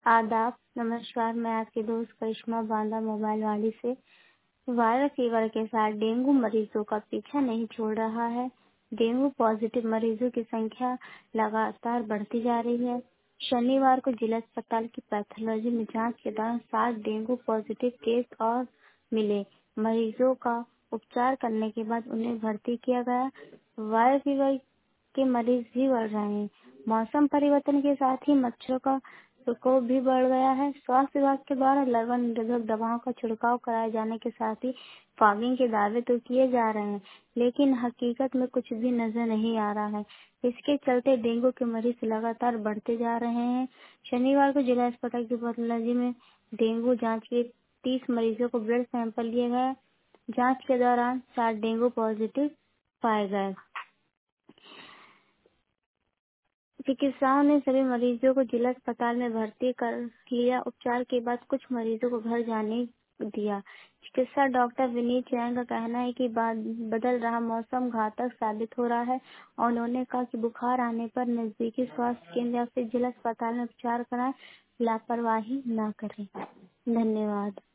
आदाब, नमस्कार। मैं आपकी दोस्त करिश्मा बांदा मोबाइल वाली से। वायरल फीवर के साथ डेंगू मरीजों का पीछा नहीं छोड़ रहा है। डेंगू पॉजिटिव मरीजों की संख्या लगातार बढ़ती जा रही है। शनिवार को जिला अस्पताल की पैथोलॉजी में जांच के दौरान 7 डेंगू पॉजिटिव केस और मिले। मरीजों का उपचार करने के बाद उन्हें भर्ती किया गया। वायरल फीवर के मरीज भी बढ़ रहे हैं। मौसम परिवर्तन के साथ ही मच्छरों का प्रकोप भी बढ़ गया है। स्वास्थ्य विभाग के द्वारा larva निरोधक दवाओं का छिड़काव कराए जाने के साथ ही फॉगिंग के दावे तो किए जा रहे हैं, लेकिन हकीकत में कुछ भी नजर नहीं आ रहा है। इसके चलते डेंगू के मरीज लगातार बढ़ते जा रहे हैं। शनिवार को जिला अस्पताल की पैथोलॉजी में डेंगू जांच के 30 मरीजों को ब्लड सैंपल लिया गया। जांच के दौरान 7 डेंगू पॉजिटिव पाए गए। चिकित्सकों ने सभी मरीजों को जिला अस्पताल में भर्ती कर लिया। उपचार के बाद कुछ मरीजों को घर जाने दिया। चिकित्सा डॉक्टर विनीत जैन का कहना है कि बदल रहा मौसम घातक साबित हो रहा है और उन्होंने कहा कि बुखार आने पर नजदीकी स्वास्थ्य केंद्र या फिर जिला अस्पताल में उपचार कराएं, लापरवाही न करें। धन्यवाद।